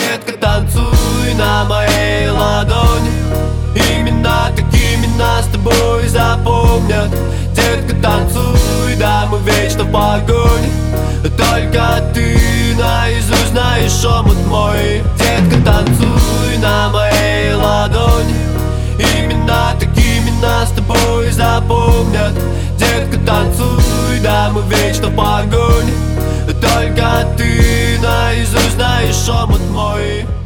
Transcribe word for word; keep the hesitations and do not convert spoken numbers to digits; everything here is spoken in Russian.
Детка, танцуй на моей ладони. Именно такими нас с тобой запомнят. Детка, танцуй, да мы вечно в погоне. Только ты наизусть знаешь омут мой. Детка, танцуй на моей ладони. Именно такими нас с тобой запомнят. Детка, танцуй, да мы вечно в погоне. Только ты наизусть знаешь омут мой.